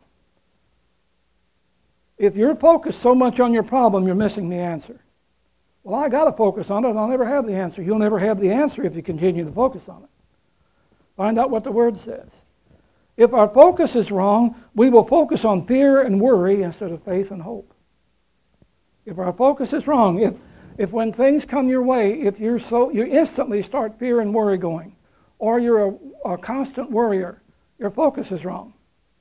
If you're focused so much on your problem, you're missing the answer. Well, I got to focus on it. I'll never have the answer. You'll never have the answer if you continue to focus on it. Find out what the Word says. If our focus is wrong, we will focus on fear and worry instead of faith and hope. If our focus is wrong, if when things come your way, if you instantly start fear and worry going, or you're a constant worrier, your focus is wrong.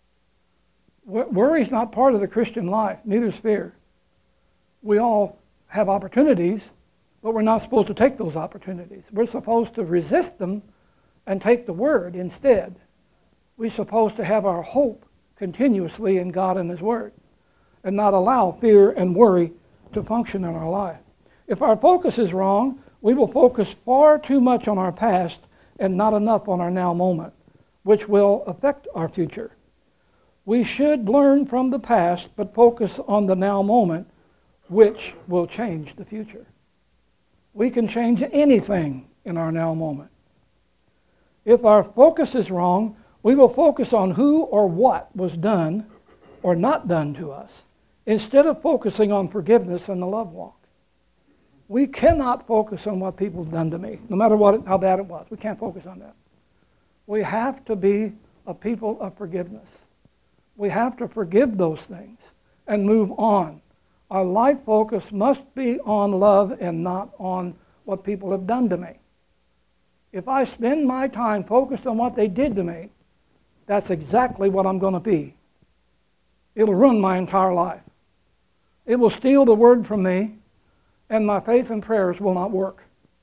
Worry is not part of the Christian life, neither is fear. We all have opportunities, but we're not supposed to take those opportunities. We're supposed to resist them and take the Word instead. We're supposed to have our hope continuously in God and His Word and not allow fear and worry to function in our life. If our focus is wrong, we will focus far too much on our past and not enough on our now moment, which will affect our future. We should learn from the past, but focus on the now moment, which will change the future. We can change anything in our now moment. If our focus is wrong, we will focus on who or what was done or not done to us, instead of focusing on forgiveness and the love walk. We cannot focus on what people have done to me, no matter how bad it was. We can't focus on that. We have to be a people of forgiveness. We have to forgive those things and move on. Our life focus must be on love and not on what people have done to me. If I spend my time focused on what they did to me, that's exactly what I'm going to be. It'll ruin my entire life. It will steal the Word from me, and my faith and prayers will not work.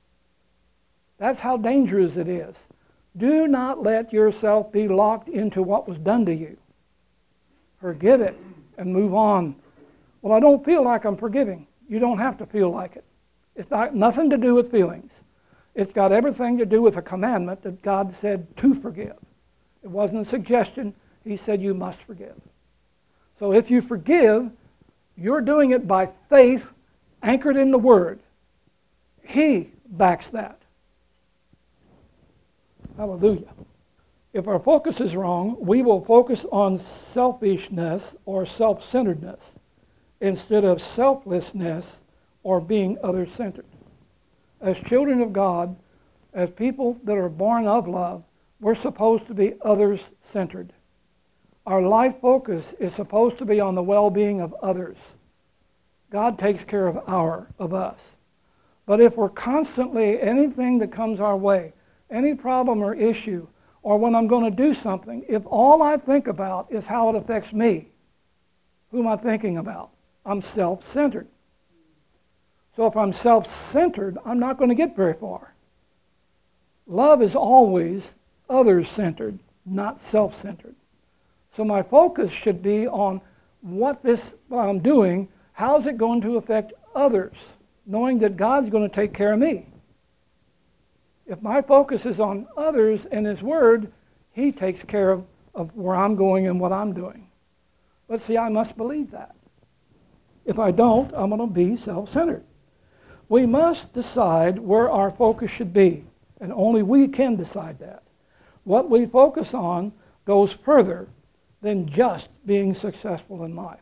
That's how dangerous it is. Do not let yourself be locked into what was done to you. Forgive it and move on. Well, I don't feel like I'm forgiving. You don't have to feel like it. It's got nothing to do with feelings. It's got everything to do with a commandment that God said to forgive. It wasn't a suggestion. He said you must forgive. So if you forgive, you're doing it by faith anchored in the Word. He backs that. Hallelujah. If our focus is wrong, we will focus on selfishness or self-centeredness instead of selflessness or being other-centered. As children of God, as people that are born of love, we're supposed to be others-centered. Our life focus is supposed to be on the well-being of others. God takes care of us. But if we're constantly, anything that comes our way, any problem or issue, or when I'm going to do something, if all I think about is how it affects me, who am I thinking about? I'm self-centered. So if I'm self-centered, I'm not going to get very far. Love is always others-centered, not self-centered. So my focus should be on what I'm doing, how's it going to affect others, knowing that God's going to take care of me. If my focus is on others and His Word, He takes care of where I'm going and what I'm doing. But see, I must believe that. If I don't, I'm going to be self-centered. We must decide where our focus should be, and only we can decide that. What we focus on goes further than just being successful in life.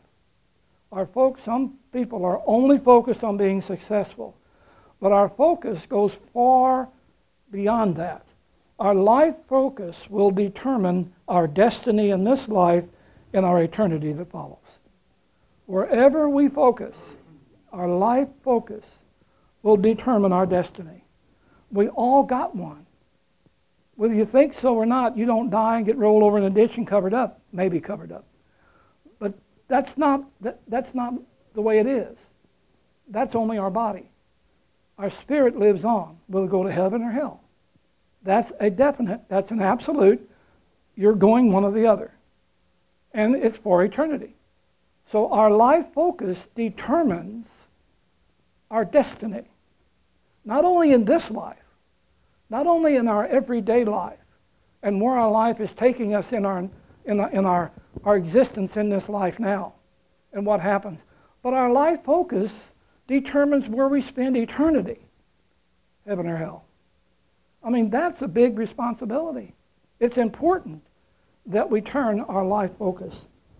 Some people are only focused on being successful, but our focus goes far beyond that. Our life focus will determine our destiny in this life and our eternity that follows. Wherever we focus, our life focus will determine our destiny. We all got one. Whether you think so or not, you don't die and get rolled over in a ditch and covered up, maybe covered up. But that's not the way it is. That's only our body. Our spirit lives on. We'll go to heaven or hell. That's a definite, that's an absolute. You're going one or the other. And it's for eternity. So our life focus determines our destiny. Not only in this life, not only in our everyday life, and where our life is taking us in our existence in this life now, and what happens, but our life focus determines where we spend eternity, heaven or hell. I mean, that's a big responsibility. It's important that we turn our life focus.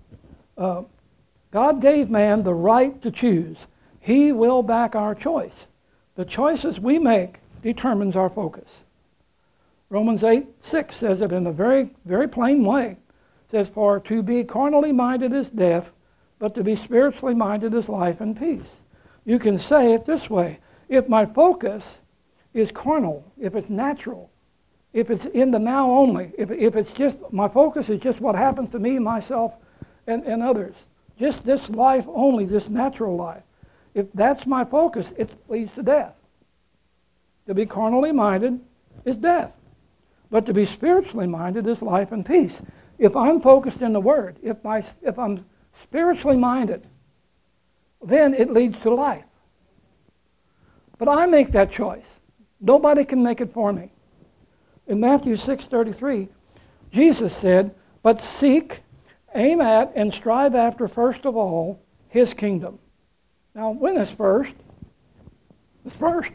God gave man the right to choose. He will back our choice. The choices we make determines our focus. Romans 8:6 says it in a very, very plain way. It says, for to be carnally minded is death, but to be spiritually minded is life and peace. You can say it this way. If my focus is carnal, if it's natural, if it's in the now only, if it's just, my focus is just what happens to me, myself, and others, just this life only, this natural life, if that's my focus, it leads to death. To be carnally minded is death. But to be spiritually minded is life and peace. If I'm focused in the Word, if I'm spiritually minded, then it leads to life. But I make that choice. Nobody can make it for me. In Matthew 6:33, Jesus said, but seek, aim at, and strive after first of all His kingdom. Now, when is first? It's first.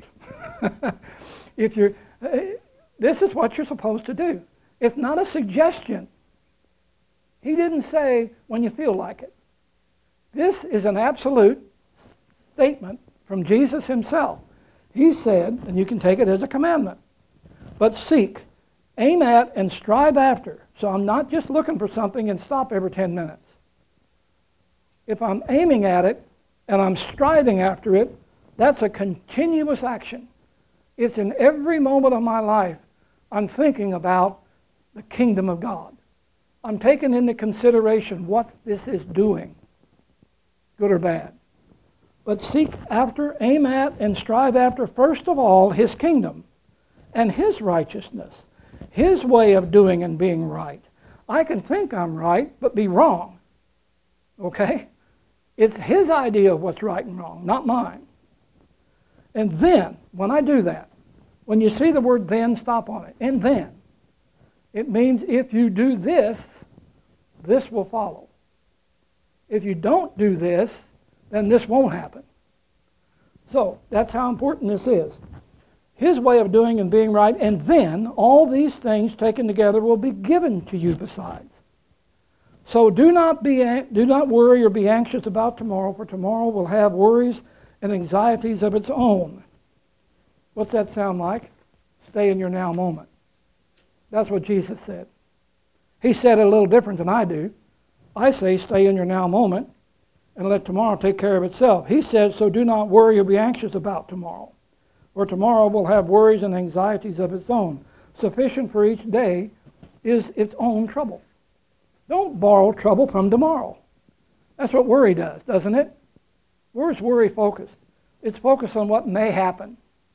This is what you're supposed to do. It's not a suggestion. He didn't say when you feel like it. This is an absolute statement from Jesus Himself. He said, and you can take it as a commandment, but seek, aim at, and strive after. So I'm not just looking for something and stop every 10 minutes. If I'm aiming at it and I'm striving after it, that's a continuous action. It's in every moment of my life I'm thinking about the kingdom of God. I'm taking into consideration what this is doing, good or bad. But seek after, aim at, and strive after, first of all, His kingdom and His righteousness, His way of doing and being right. I can think I'm right, but be wrong. Okay? It's His idea of what's right and wrong, not mine. And then, when I do that, when you see the word then, stop on it. And then, it means if you do this, this will follow. If you don't do this, then this won't happen. So, that's how important this is. His way of doing and being right, and then all these things taken together will be given to you besides. So do not worry or be anxious about tomorrow, for tomorrow will have worries and anxieties of its own. What's that sound like? Stay in your now moment. That's what Jesus said. He said it a little different than I do. I say stay in your now moment and let tomorrow take care of itself. He said, so do not worry or be anxious about tomorrow, for tomorrow will have worries and anxieties of its own. Sufficient for each day is its own trouble. Don't borrow trouble from tomorrow. That's what worry does, doesn't it? Where's worry focused? It's focused on what may happen.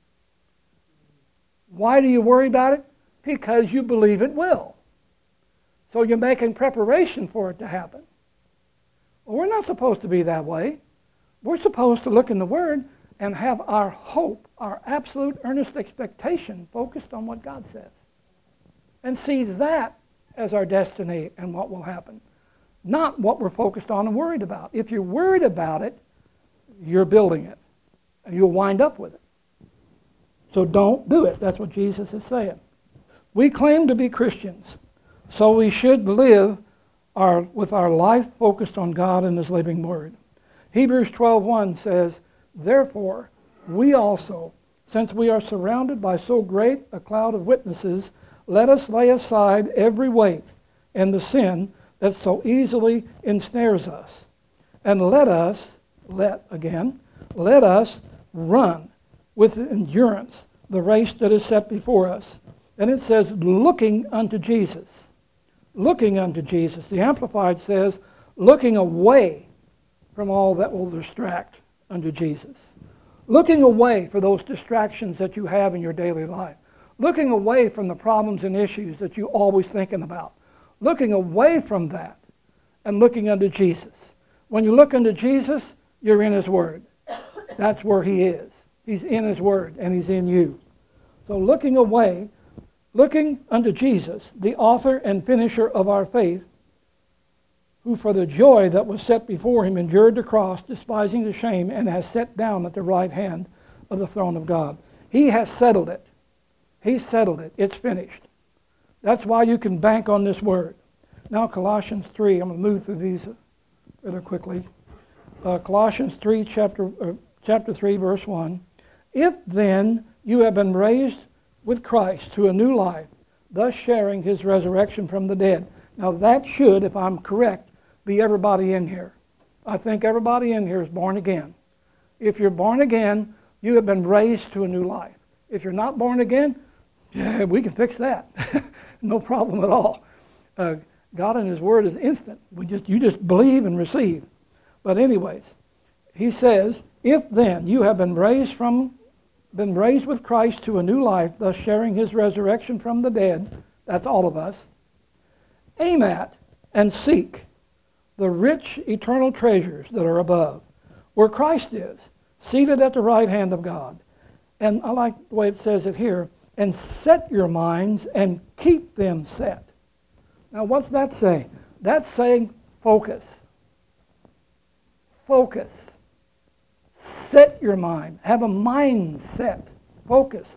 Why do you worry about it? Because you believe it will. So you're making preparation for it to happen. Well, we're not supposed to be that way. We're supposed to look in the Word and have our hope, our absolute earnest expectation focused on what God says. And see that as our destiny and what will happen. Not what we're focused on and worried about. If you're worried about it, you're building it. And you'll wind up with it. So don't do it. That's what Jesus is saying. We claim to be Christians, so we should live with our life focused on God and His living Word. Hebrews 12:1 says, therefore, we also, since we are surrounded by so great a cloud of witnesses, let us lay aside every weight and the sin that so easily ensnares us. And let us run with endurance the race that is set before us. And it says, looking unto Jesus. Looking unto Jesus. The Amplified says, looking away from all that will distract unto Jesus. Looking away for those distractions that you have in your daily life. Looking away from the problems and issues that you're always thinking about. Looking away from that and looking unto Jesus. When you look unto Jesus, you're in His Word. That's where He is. He's in His Word and He's in you. So looking away, looking unto Jesus, the author and finisher of our faith, who for the joy that was set before Him endured the cross, despising the shame, and has sat down at the right hand of the throne of God. He has settled it. He settled it. It's finished. That's why you can bank on this Word. Now Colossians 3, I'm going to move through these rather quickly. Colossians 3, chapter 3, verse 1. If then you have been raised with Christ to a new life, thus sharing His resurrection from the dead. Now that should, if I'm correct, be everybody in here. I think everybody in here is born again. If you're born again, you have been raised to a new life. If you're not born again, yeah, we can fix that. No problem at all. God and His Word is instant. You just believe and receive. But anyways, He says, if then you have been raised with Christ to a new life, thus sharing His resurrection from the dead, that's all of us, aim at and seek the rich eternal treasures that are above, where Christ is, seated at the right hand of God. And I like the way it says it here, and set your minds and keep them set. Now what's that say? That's saying focus. Focus. Set your mind. Have a mind set. Focused.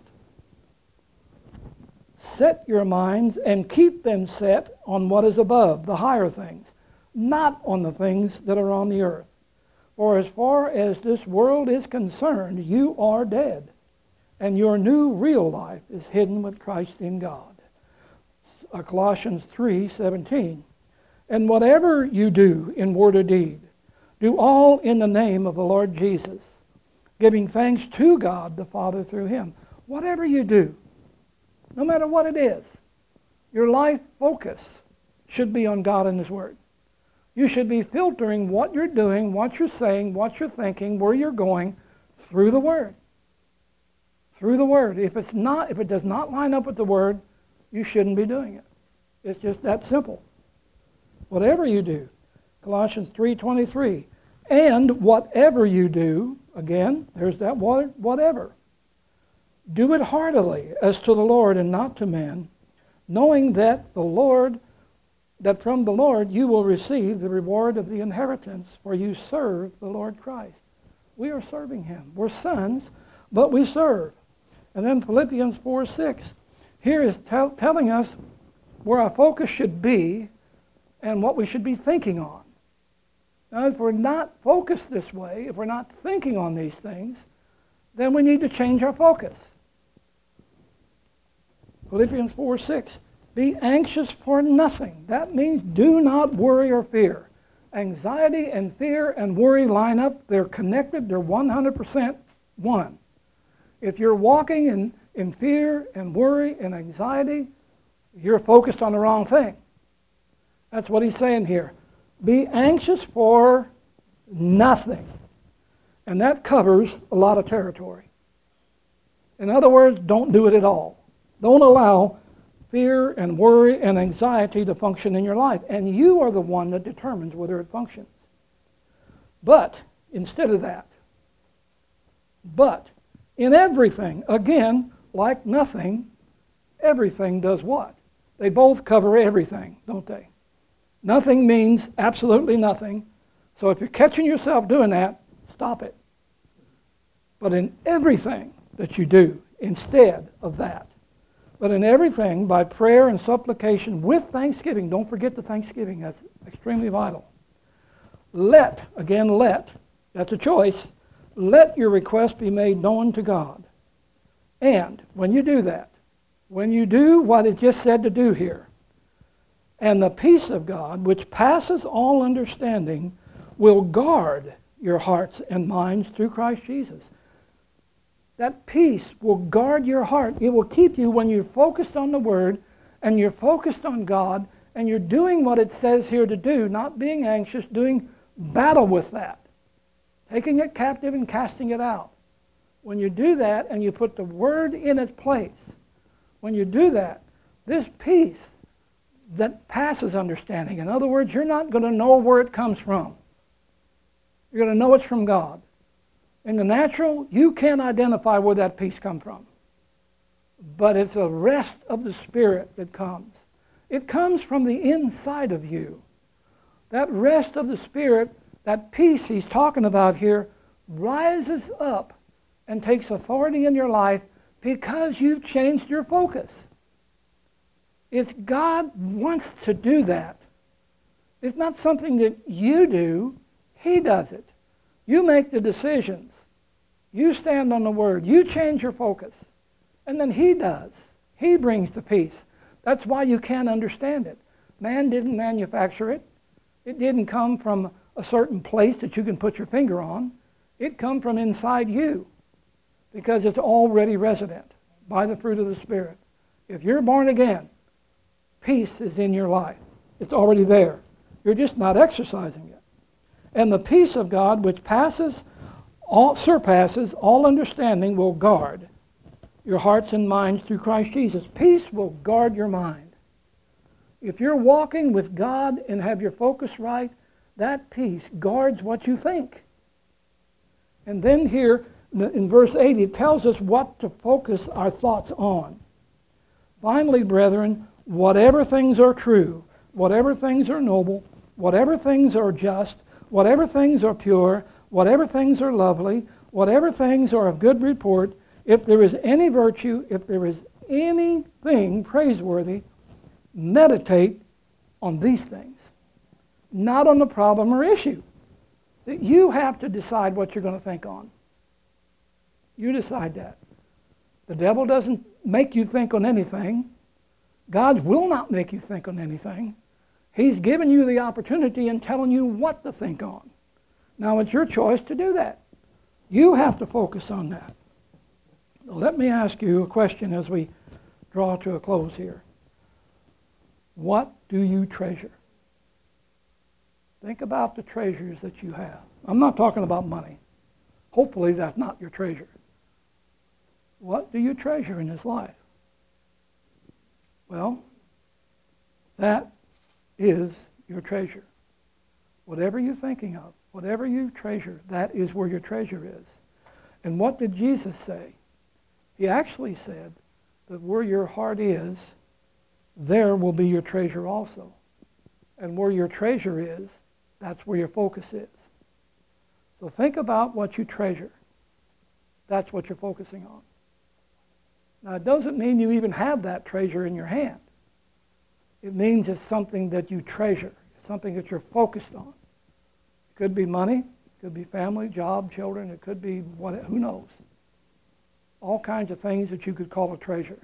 Set your minds and keep them set on what is above, the higher things, not on the things that are on the earth. For as far as this world is concerned, you are dead, and your new real life is hidden with Christ in God. Colossians 3:17. And whatever you do in word or deed, do all in the name of the Lord Jesus, giving thanks to God the Father through Him. Whatever you do, no matter what it is, your life focus should be on God and His Word. You should be filtering what you're doing, what you're saying, what you're thinking, where you're going, through the Word. Through the Word. If it does not line up with the Word, you shouldn't be doing it. It's just that simple. Whatever you do. Colossians 3:23. And whatever you do, again, there's that word, whatever. Do it heartily as to the Lord and not to men, knowing that from the Lord you will receive the reward of the inheritance, for you serve the Lord Christ. We are serving Him. We're sons, but we serve. And then Philippians 4:6. Here is telling us where our focus should be and what we should be thinking on. Now, if we're not focused this way, if we're not thinking on these things, then we need to change our focus. Philippians 4:6. Be anxious for nothing. That means do not worry or fear. Anxiety and fear and worry line up. They're connected. They're 100% one. If you're walking in fear and worry and anxiety, you're focused on the wrong thing. That's what he's saying here. Be anxious for nothing. And that covers a lot of territory. In other words, don't do it at all. Don't allow fear and worry and anxiety to function in your life. And you are the one that determines whether it functions. But instead of that, in everything, again, like nothing, everything does what? They both cover everything, don't they? Nothing means absolutely nothing. So if you're catching yourself doing that, stop it. But in everything that you do, instead of that, but in everything, by prayer and supplication with thanksgiving, don't forget the thanksgiving, that's extremely vital. Let, that's a choice, let your request be made known to God. And when you do that, when you do what it just said to do here, and the peace of God, which passes all understanding, will guard your hearts and minds through Christ Jesus. That peace will guard your heart. It will keep you when you're focused on the Word and you're focused on God and you're doing what it says here to do, not being anxious, doing battle with that, taking it captive and casting it out. When you do that and you put the Word in its place, when you do that, this peace that passes understanding. In other words, you're not going to know where it comes from. You're going to know it's from God. In the natural, you can't identify where that peace comes from. But it's a rest of the Spirit that comes. It comes from the inside of you. That rest of the Spirit, that peace he's talking about here, rises up and takes authority in your life because you've changed your focus. It's God wants to do that. It's not something that you do. He does it. You make the decisions. You stand on the Word. You change your focus. And then He does. He brings the peace. That's why you can't understand it. Man didn't manufacture it. It didn't come from a certain place that you can put your finger on. It come from inside you because it's already resident by the fruit of the Spirit. If you're born again, peace is in your life. It's already there. You're just not exercising it. And the peace of God, which surpasses all understanding, will guard your hearts and minds through Christ Jesus. Peace will guard your mind. If you're walking with God and have your focus right, that peace guards what you think. And then here in verse 8, it tells us what to focus our thoughts on. Finally, brethren, whatever things are true, whatever things are noble, whatever things are just, whatever things are pure, whatever things are lovely, whatever things are of good report, if there is any virtue, if there is anything praiseworthy, meditate on these things, not on the problem or issue. That you have to decide what you're going to think on. You decide that. The devil doesn't make you think on anything. God will not make you think on anything. He's given you the opportunity and telling you what to think on. Now it's your choice to do that. You have to focus on that. Let me ask you a question as we draw to a close here. What do you treasure? Think about the treasures that you have. I'm not talking about money. Hopefully that's not your treasure. What do you treasure in this life? Well, that is your treasure. Whatever you're thinking of, whatever you treasure, that is where your treasure is. And what did Jesus say? He actually said that where your heart is, there will be your treasure also. And where your treasure is, that's where your focus is. So think about what you treasure. That's what you're focusing on. Now, it doesn't mean you even have that treasure in your hand. It means it's something that you treasure, something that you're focused on. It could be money, it could be family, job, children, it could be who knows. All kinds of things that you could call a treasure.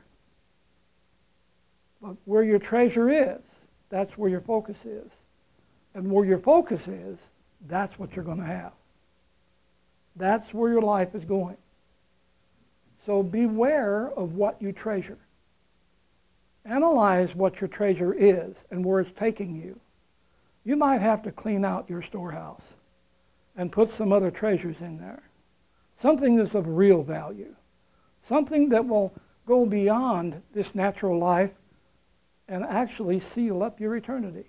But where your treasure is, that's where your focus is. And where your focus is, that's what you're going to have. That's where your life is going. So beware of what you treasure. Analyze what your treasure is and where it's taking you. You might have to clean out your storehouse and put some other treasures in there. Something that's of real value. Something that will go beyond this natural life and actually seal up your eternity.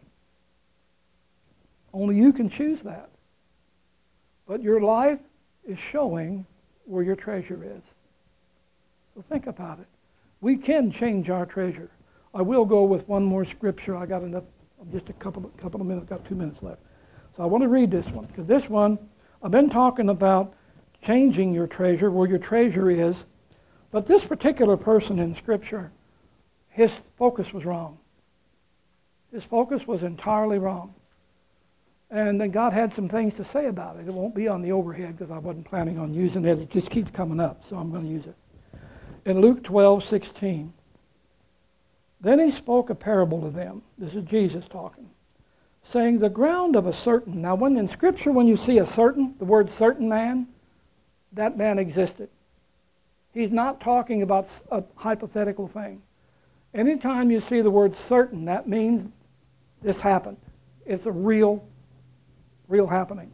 Only you can choose that. But your life is showing where your treasure is. So think about it. We can change our treasure. I will go with one more scripture. I got enough, just a couple of minutes, got 2 minutes left. So I want to read this one, because this one, I've been talking about changing your treasure, where your treasure is. But this particular person in Scripture, his focus was wrong. His focus was entirely wrong. And then God had some things to say about it. It won't be on the overhead because I wasn't planning on using it. It just keeps coming up, so I'm going to use it. In Luke 12:16, then he spoke a parable to them. This is Jesus talking, saying, the ground of a certain. Now, when in Scripture, when you see a certain, the word certain man, that man existed. He's not talking about a hypothetical thing. Anytime you see the word certain, that means this happened. It's a real happening.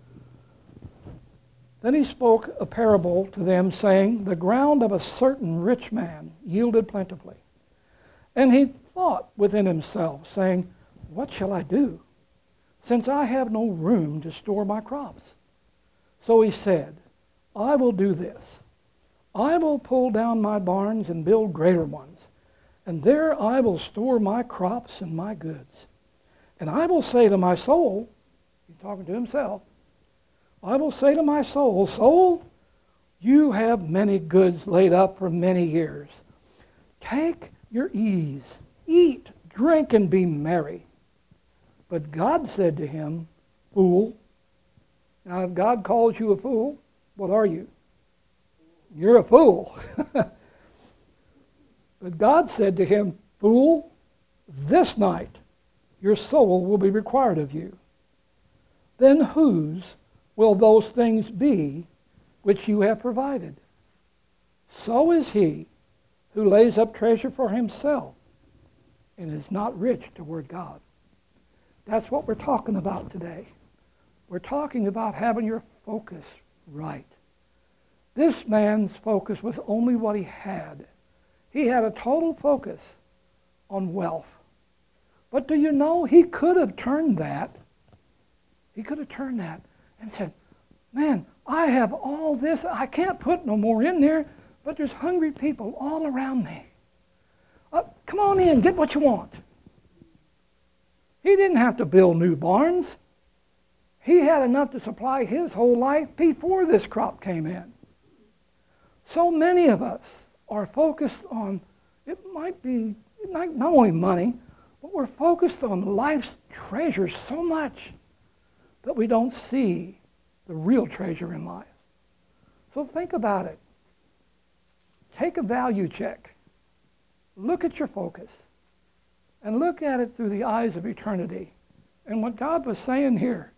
Then he spoke a parable to them, saying, the ground of a certain rich man yielded plentifully. And he thought within himself, saying, what shall I do, since I have no room to store my crops? So he said, I will do this. I will pull down my barns and build greater ones, and there I will store my crops and my goods. And I will say to my soul, he's talking to himself, I will say to my soul, soul, you have many goods laid up for many years. Take your ease, eat, drink, and be merry. But God said to him, fool. Now, if God calls you a fool, what are you? You're a fool. But God said to him, fool, this night your soul will be required of you. Then whose will those things be which you have provided? So is he who lays up treasure for himself and is not rich toward God. That's what we're talking about today. We're talking about having your focus right. This man's focus was only what he had. He had a total focus on wealth. But do you know, he could have turned that. He could have turned that and said, man, I have all this. I can't put no more in there, but there's hungry people all around me. Come on in, get what you want. He didn't have to build new barns. He had enough to supply his whole life before this crop came in. So many of us are focused on, it might be not only money, but we're focused on life's treasures so much that we don't see the real treasure in life. So think about it. Take a value check. Look at your focus. And look at it through the eyes of eternity. And what God was saying here,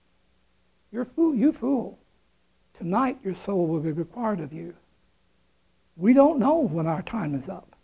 you fool. Tonight your soul will be required of you. We don't know when our time is up.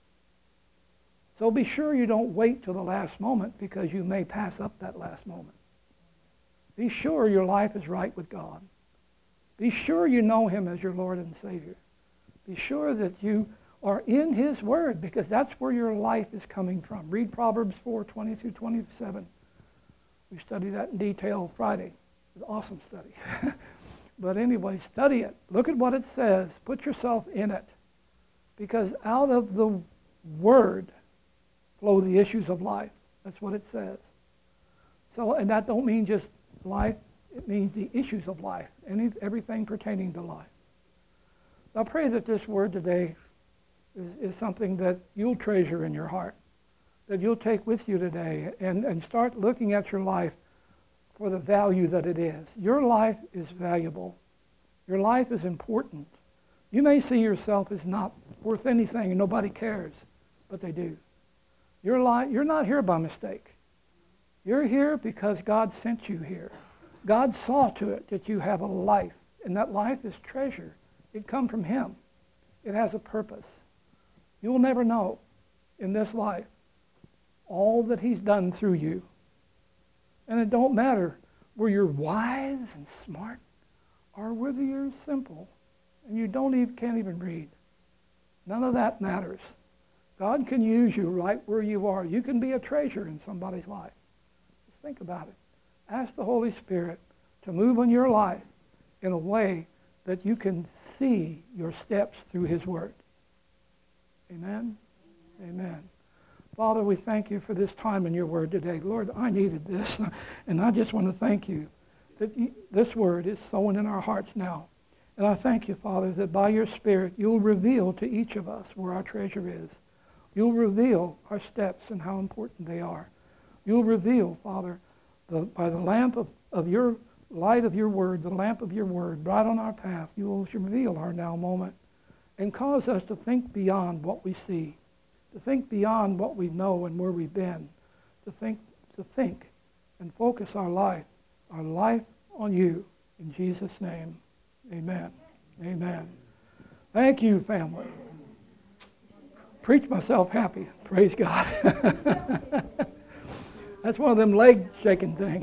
So be sure you don't wait till the last moment, because you may pass up that last moment. Be sure your life is right with God. Be sure you know him as your Lord and Savior. Be sure that you are in his word, because that's where your life is coming from. Read Proverbs 4:20-27. We studied that in detail Friday. It was an awesome study. But anyway, study it. Look at what it says. Put yourself in it. Because out of the word flow the issues of life. That's what it says. So, and that don't mean just life. It means the issues of life. Everything pertaining to life. I pray that this word today is something that you'll treasure in your heart, that you'll take with you today and start looking at your life for the value that it is. Your life is valuable. Your life is important. You may see yourself as not worth anything and nobody cares, but they do. You're not here by mistake. You're here because God sent you here. God saw to it that you have a life, and that life is treasure. It comes from him. It has a purpose. You will never know in this life all that he's done through you. And it don't matter whether you're wise and smart or whether you're simple and you can't even read. None of that matters. God can use you right where you are. You can be a treasure in somebody's life. Just think about it. Ask the Holy Spirit to move in your life in a way that you can see your steps through his word. Amen? Amen. Father, we thank you for this time in your word today. Lord, I needed this, and I just want to thank you that this word is sowing in our hearts now. And I thank you, Father, that by your Spirit, you'll reveal to each of us where our treasure is. You'll reveal our steps and how important they are. You'll reveal, Father, by the lamp of your light of your word, the lamp of your word, right on our path, you will reveal our now moment and cause us to think beyond what we see, to think beyond what we know and where we've been, to think and focus our life on you. In Jesus' name, amen. Amen. Thank you, family. Preach myself happy. Praise God. That's one of them leg shaking things.